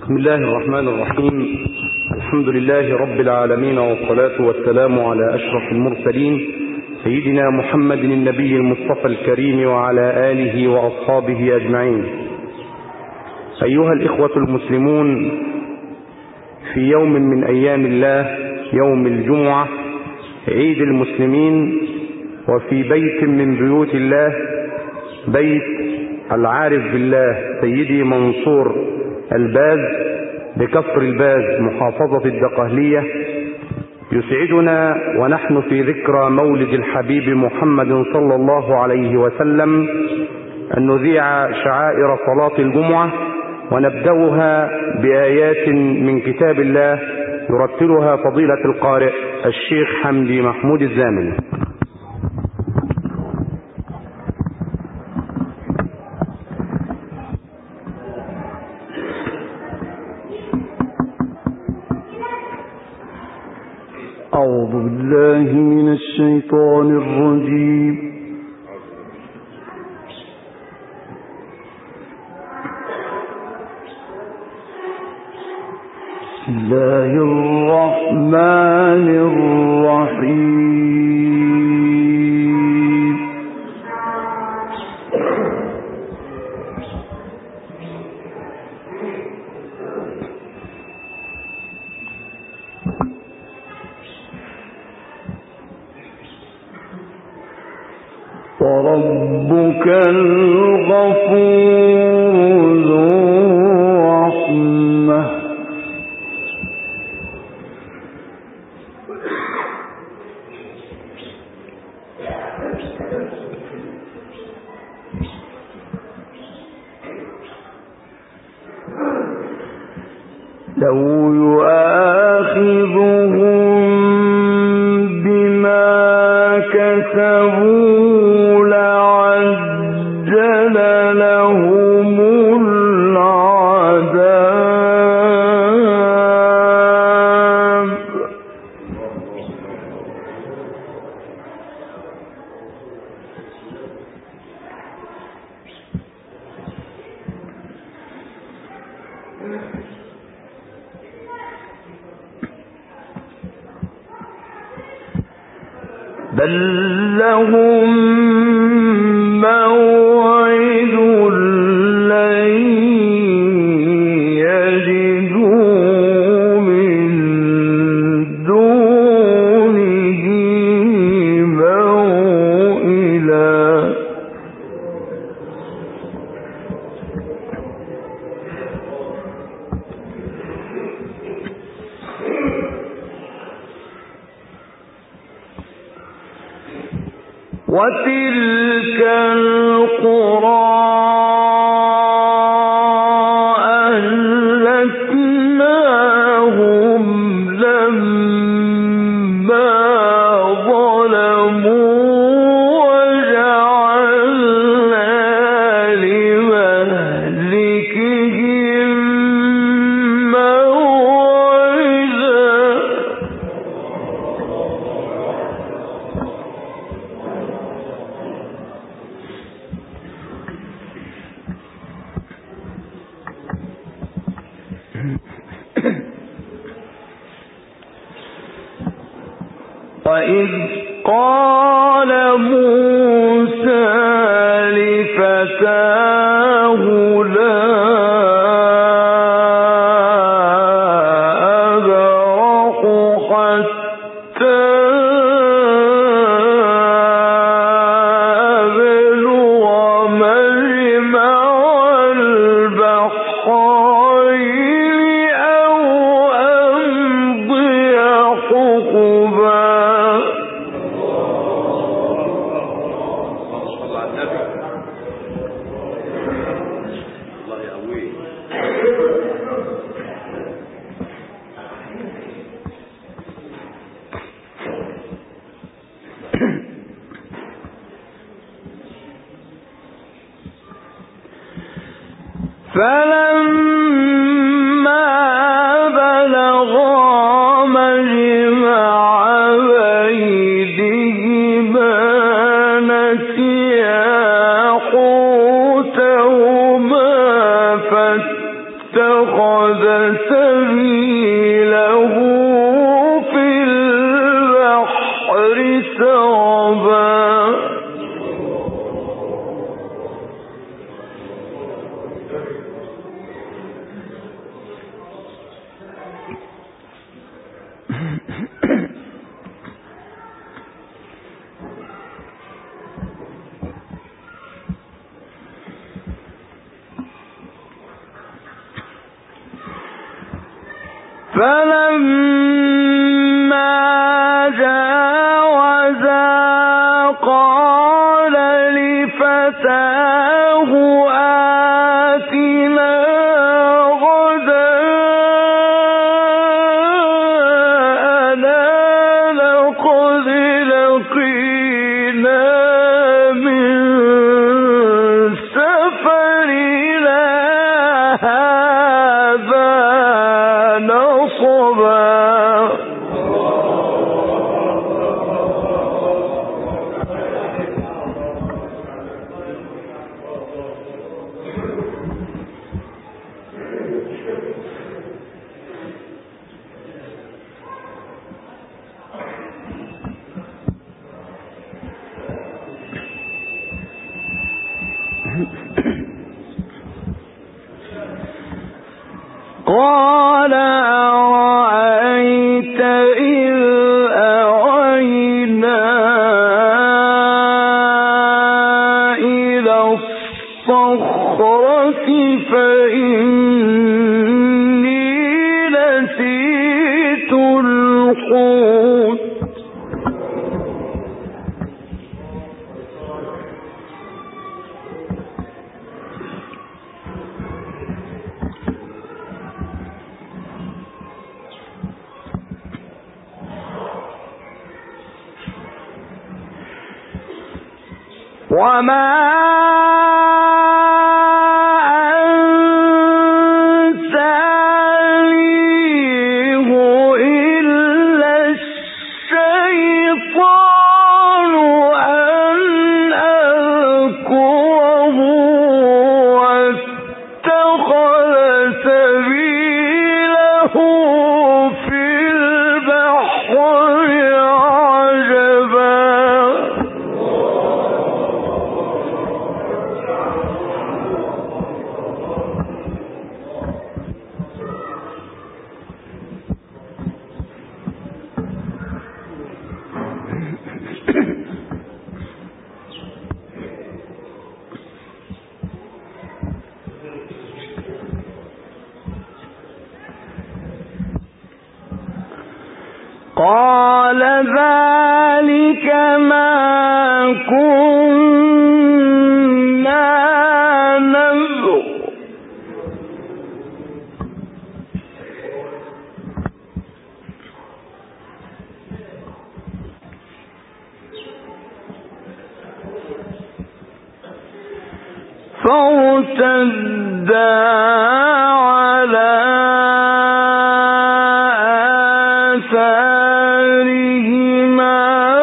بسم الله الرحمن الرحيم. الحمد لله رب العالمين، والصلاة والسلام على أشرف المرسلين سيدنا محمد النبي المصطفى الكريم وعلى آله وأصحابه أجمعين. أيها الإخوة المسلمون، في يوم من أيام الله، يوم الجمعة، عيد المسلمين، وفي بيت من بيوت الله، بيت العارف بالله سيدي منصور الباز بكفر الباز محافظة الدقهلية، يسعدنا ونحن في ذكرى مولد الحبيب محمد صلى الله عليه وسلم أن نذيع شعائر صلاة الجمعة، ونبدأها بآيات من كتاب الله يرتلها فضيلة القارئ الشيخ حمدي محمود الزامل. أعوذ بالله من الشيطان الرجيم. بسم الله الرحمن الرحيم. وربك الغفور ذو الرحمة لو يؤاخذهم بما كسبوا لعجل لهم العذاب بل لهم موعد لن يجدوا من دونه موئلا وتلك القرى أهلكناهم لما ظلموا وجعلنا لمهلكهم موعدا وإذ قال موسى لفتاه لا أبرح حتى أبلغ مجمع البحرين أو أمضي حقبا. فلما بلغا مجمع بينهما نسيا حوتهما فاتخذ سبيله في البحر سربا فلما جاوزا قال لفتاه آتنا غداءنا لقد لقينا من سفرنا هذا نصبا قال أرأيت إذ أوينا إلى الصخرة فإني نسيت الحوت وما أنسانيه إلا الشيطان أن أذكره واتخذ سبيله في البحر عجبا قال ذلك ما كنا نبغ فارتدا على آثارهما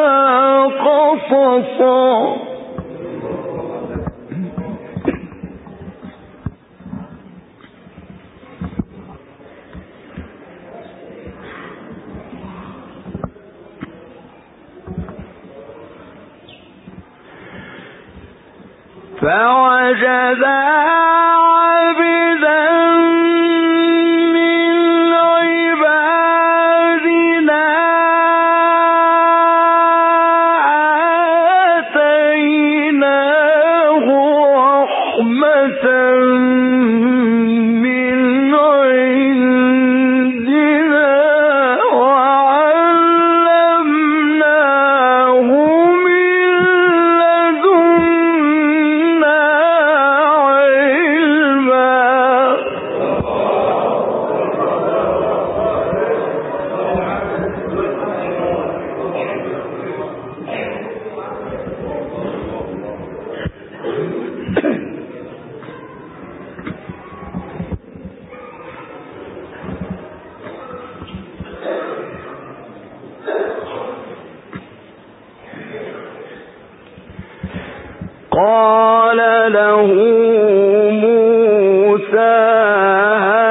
قصصا فوجدا عبدا من عبادنا آتيناه رحمة من عندنا وعلمناه من لدنا قال له موسى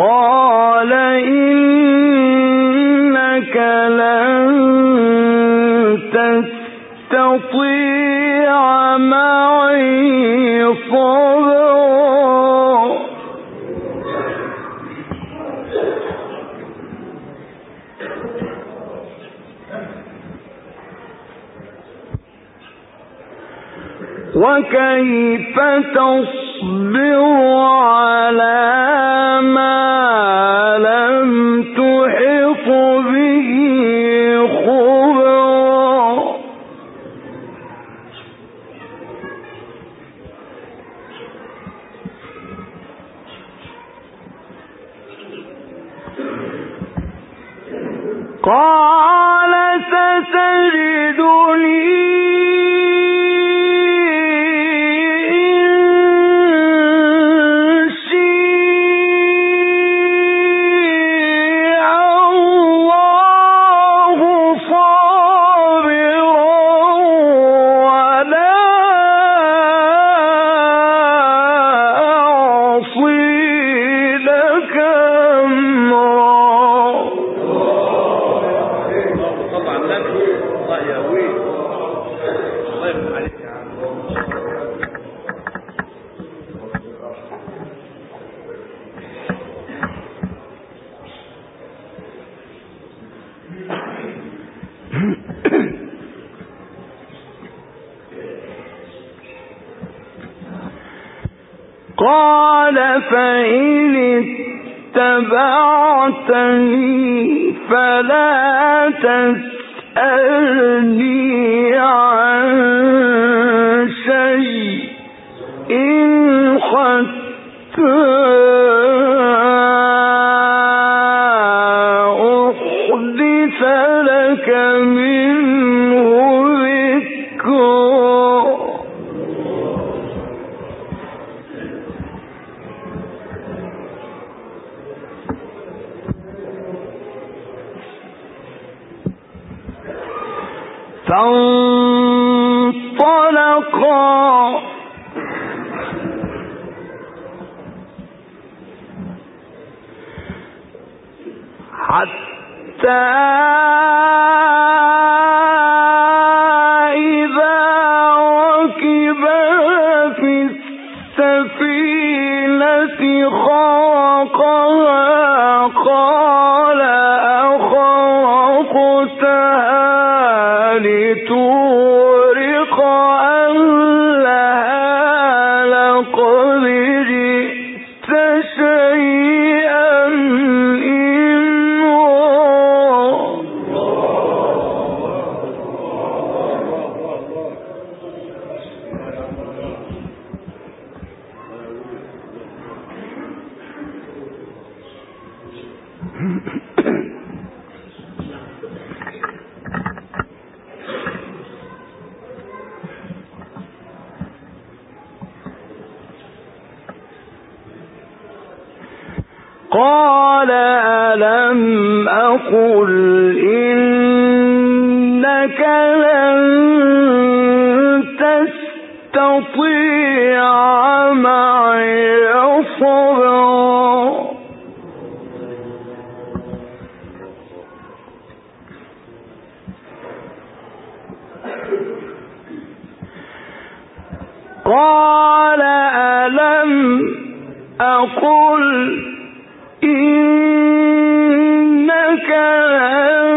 قال إنك لن تستطيع معي صبرا وكيف تصبر على ما لم تحط به خبرا قال ستجدني قال فإن اتبعتني فلا تسألني عن شيء حتى أحدث لك منه ذكرا فانطلقا حتى إذا ركبا في السفينة خرقها قال أخرقتها لتغرق أهلها لقد جئت شيئا قال ألم أقل إنك لن تستطيع معي صبرا قال ألم أقل إنك لن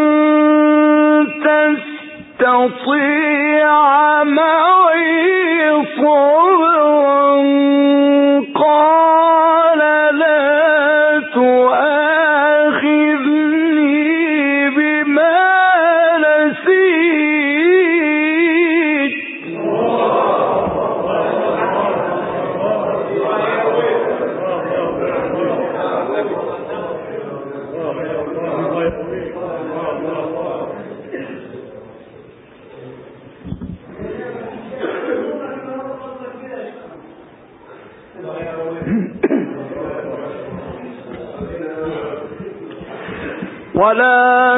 تستطيع معي صبرا قال لا تؤاخذني بما نسيت ولا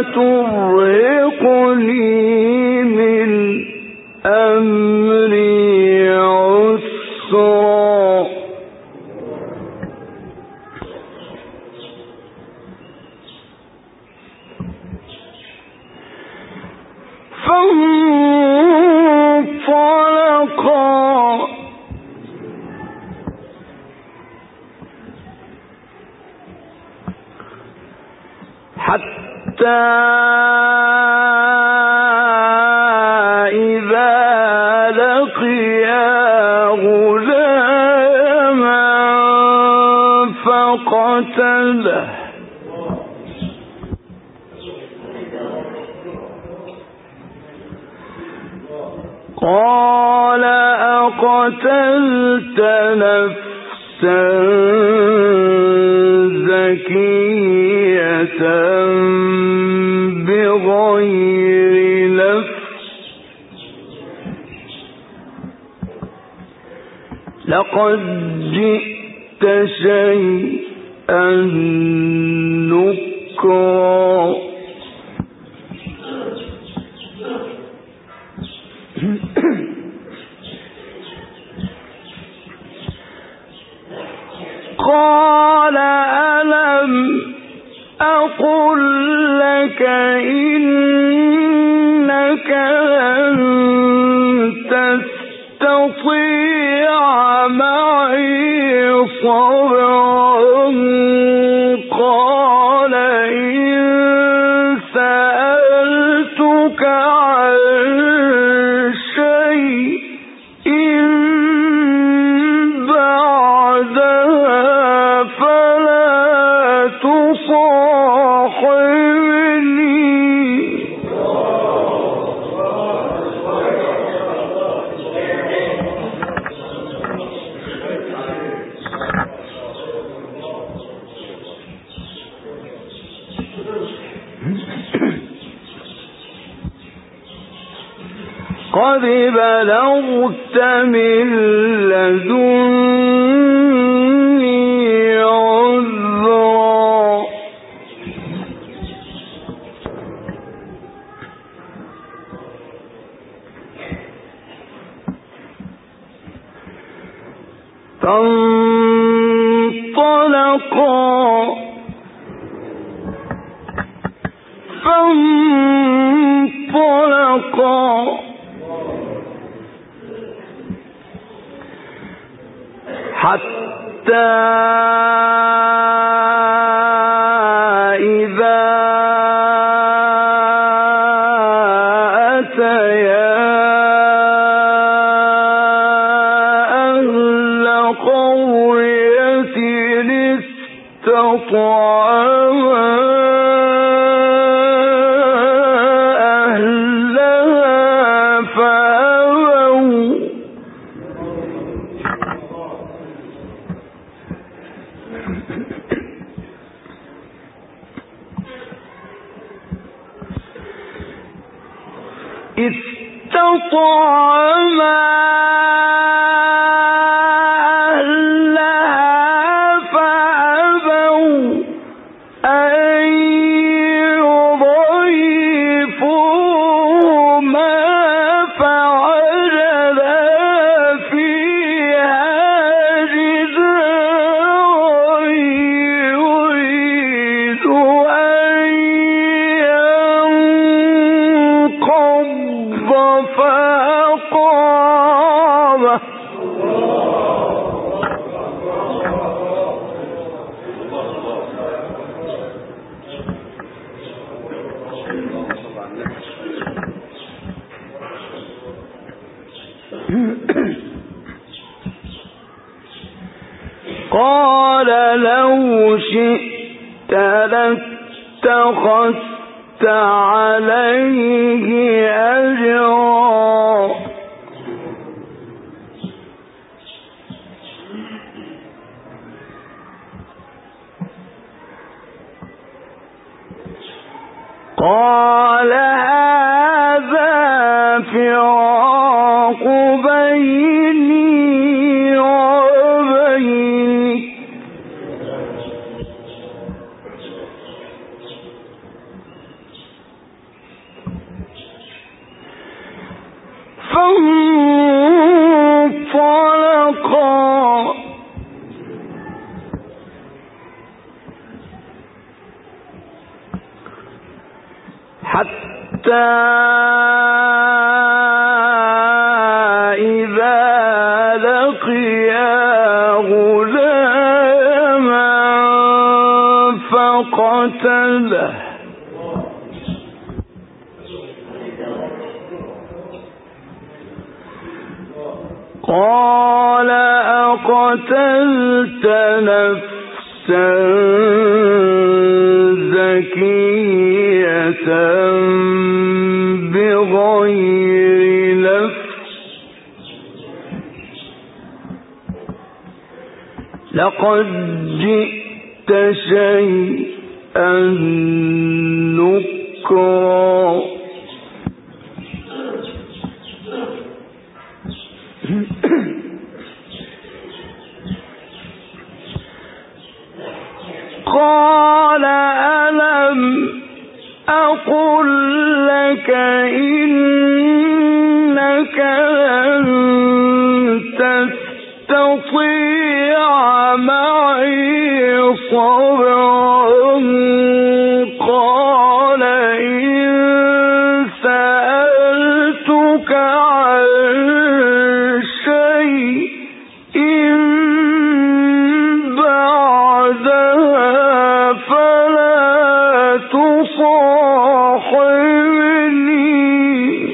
ترهقني من أمري عسرا حتى إذا لقيا غلاما فقتله قال أقتلت نفسا زكية بغير نفس لقد جئت شيئا نكرا قال ألم أقل لك إنك لن تستطيع معي صبرا قال إن سألتك عن شيء بعدها فلا تصاحبني قد بلغت من لدني عذرا فانطلقا حتى إذا أتيا أهل قرية استطعما أهلها فأبوا استطعما أهلها فأبوا أن يضيفوهما فوجدا فيها جدارا يريد أن ينقض فأقامه قال لو شئت لاتخذت عليه أجرا قال هذا فراق بيني وبينك فانطلقا حتى إذا فقتله قال أقتلت نفسا زكية بغير نفس لقد جئت شيئا نكرا قال ألم أقل لك إنك لن تستطيع معي صبرا قال إن سألتك عن شيء بعدها فلا تصاحبني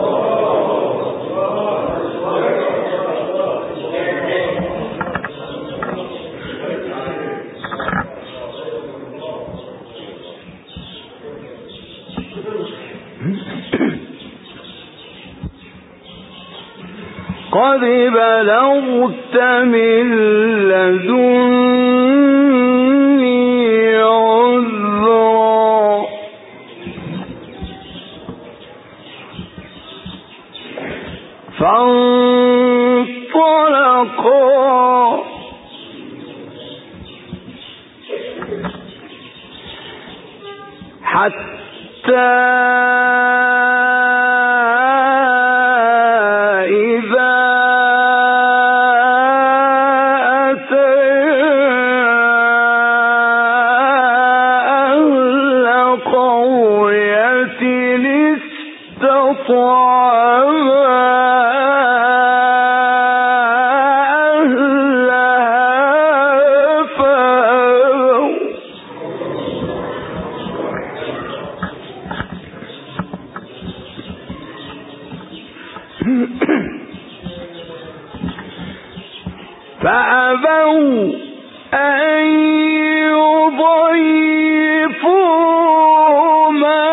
قد بلغت من لدني عذرا فانطلقا حتى فأبوا أن يضيفوهما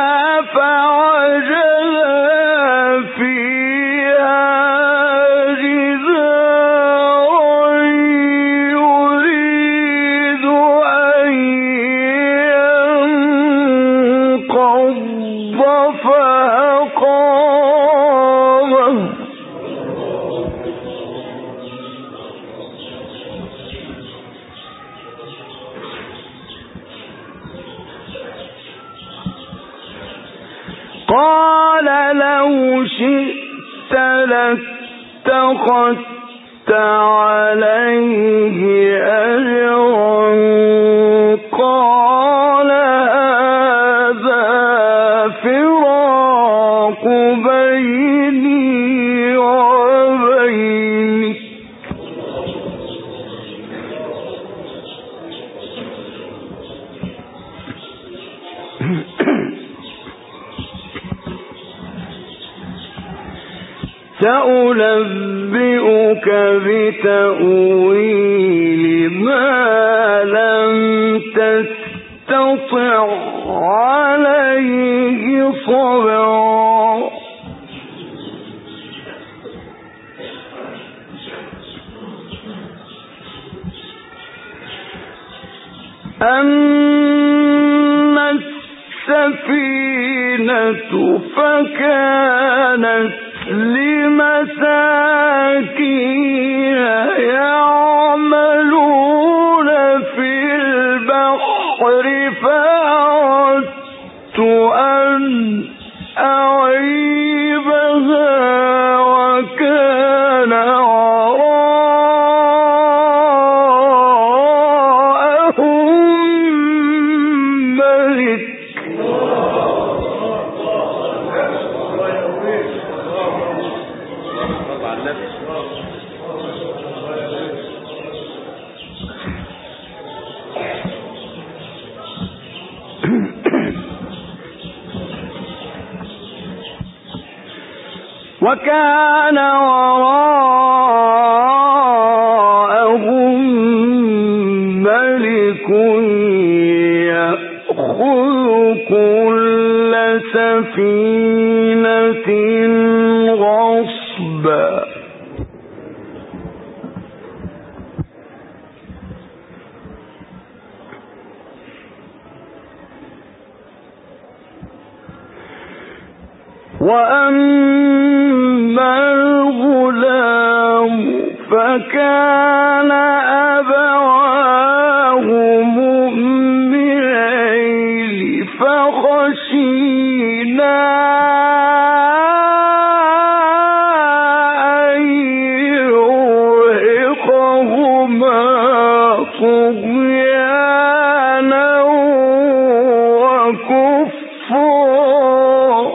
فوجدا فيها جدارا يريد أن ينقض فأقامه قال لو شئت لاتخذت عليه أجرا قال هذا فراق بيني وبينك سأنبئك بتأويل ما لم تستطع عليه صبرا أما السفينة فكانت لمساكين يعملون في البحر فأردت أن أعيبها وكان وراءهم ملك وكان وراءهم ملك يأخذ كل سفينة غصبا وأما الغلام فكان أبواه مؤمنين فخشينا أن يرهقهما طغيانا وكفرا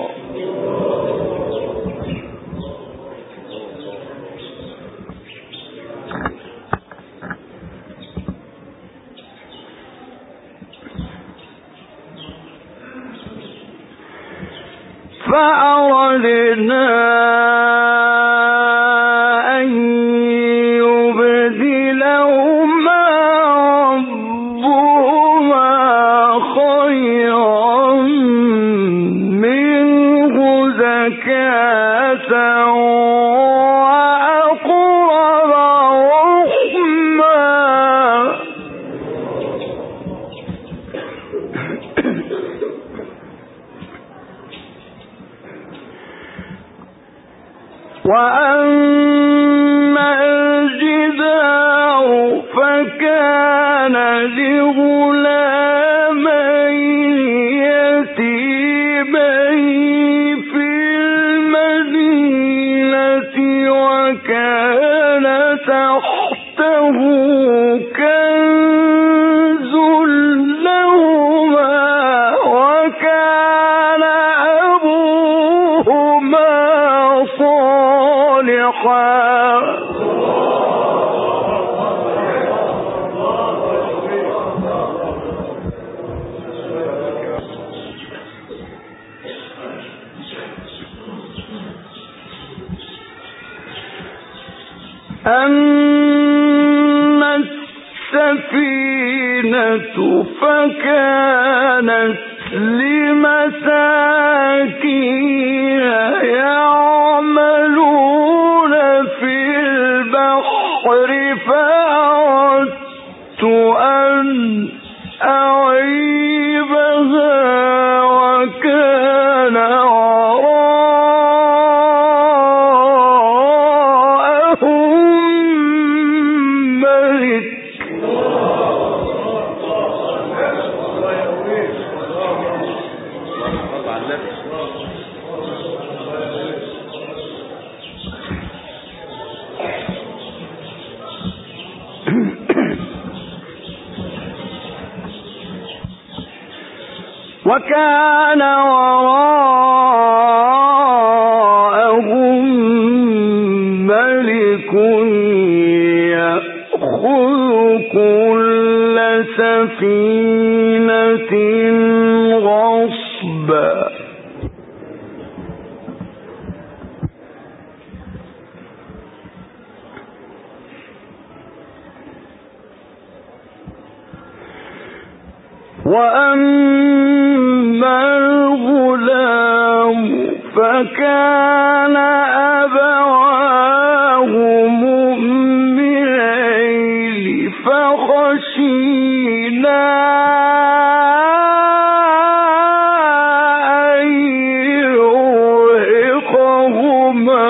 فأردنا أن يبدلهما ربهما خيرا منه زكاة وأقرب رحما وأما الجدار فكان لغلامين يتيمين في المدينة وكان تحته كنز لهما وكان أبوهما صالحا أما السفينة فكانت لمساكين يعملون في البحر فأردت أن أعيبها وكان وكان وراءهم ملك يأخذ كل سفينة غصبا وأما الغلام فكان أبواه مؤمنين فخشينا أن يرهقهما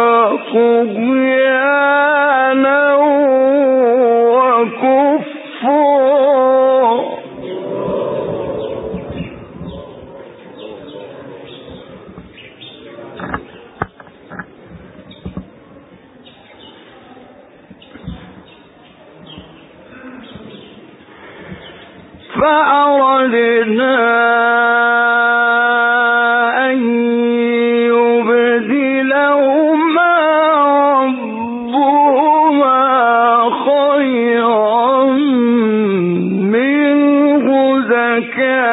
طغيانا وكفرا فأردنا أن يبدلهما ربهما خيرا منه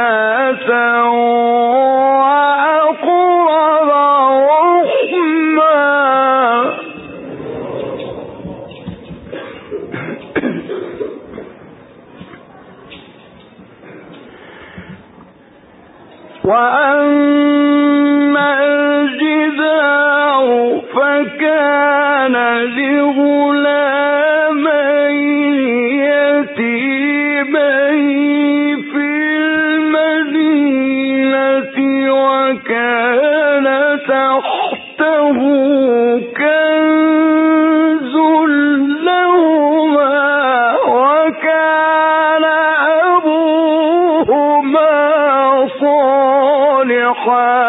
زكاة وأقرب رحما وأما الجدار فكان لغلامين يتيمين في المدينة وكان تحته كنز لهما وكان أبوهما صالحا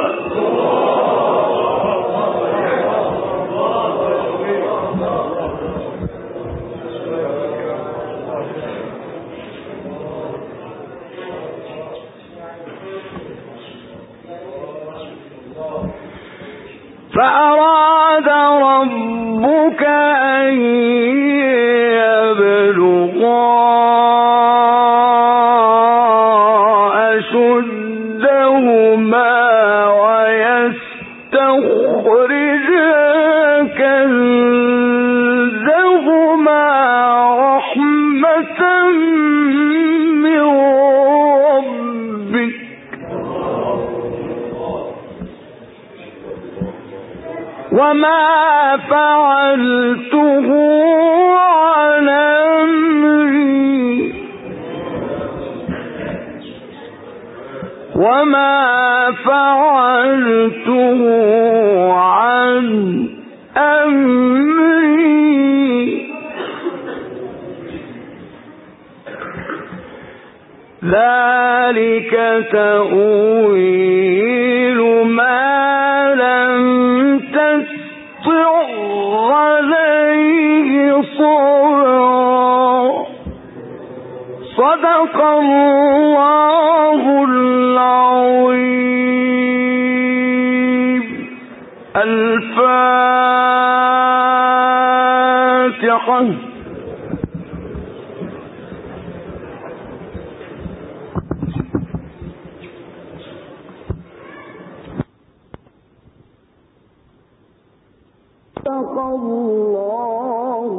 فأراد ربك أن يبلغا أشدهما ويستخرجا كنزهما رحمة من ربك وما فعلته عن أمري ذلك تأويل ما لم تستطع عليه صبرا صدق الله العظيم. الفاتحة. صدق الله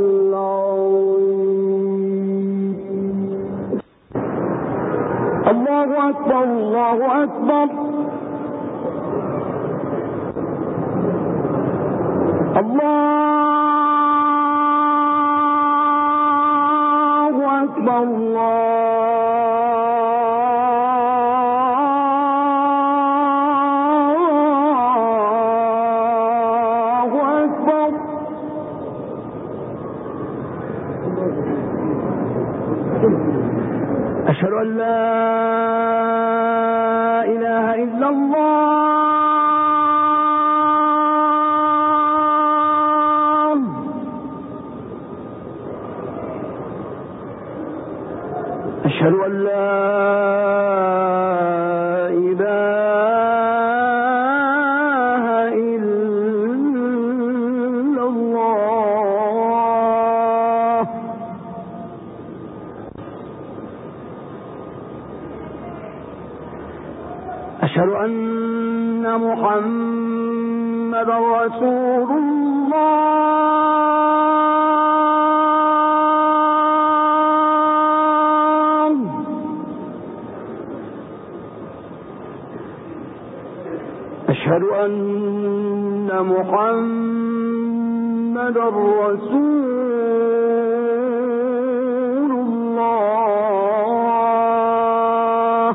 العظيم. الله أكبر الله أكبر. الله أكبر. الله أكبر. أشهد أن لا إله إلا الله. أشهد أن لا إله إلا الله. أشهد أن محمدا رسول الله. أشهد أن محمدا رسول الله.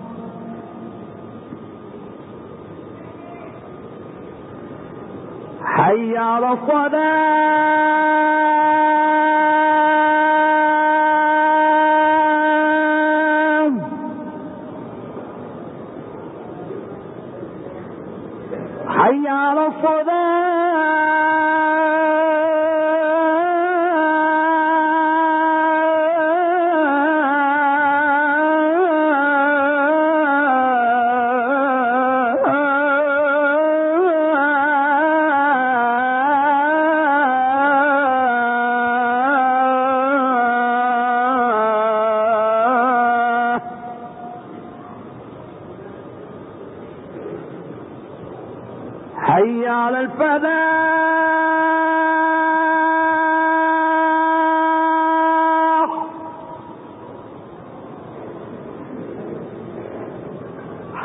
حي على الصلاة. حي على حي على الفلاح.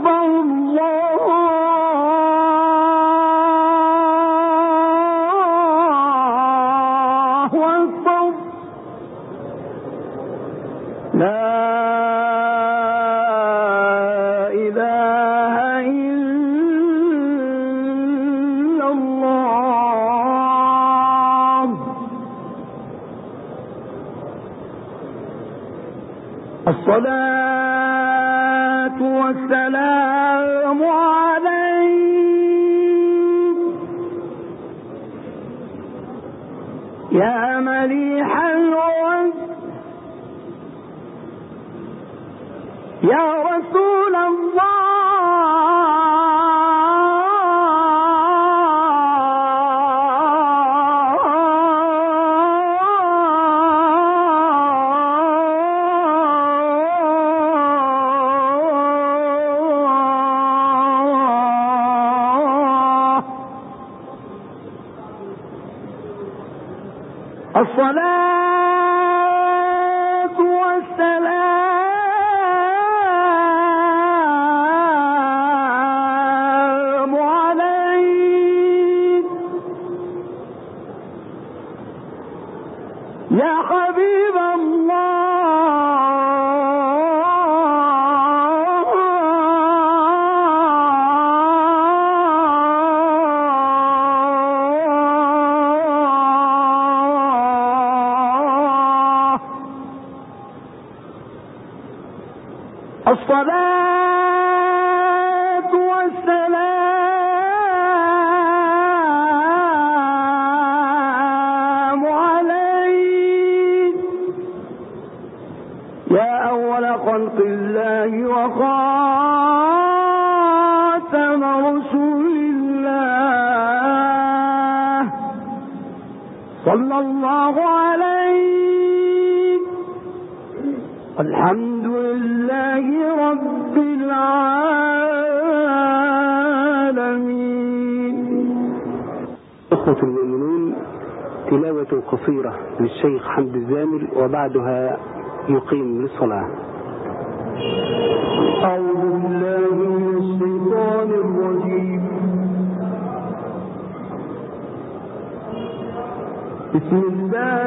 الصلاة والسلام عليك يا مليح الوجه يا رسول الله. الصلاة والسلام عليك يا حبيب الله. الصلاة والسلام عليك يا أول خلق الله وخاتم رسول الله صلى الله عليه. الحمد لله رب العالمين. إخوة المؤمنون، تلاوة قصيرة للشيخ حمد الزامل وبعدها يقيم للصلاة. أعوذ بالله من الشيطان الرجيم. بسم الله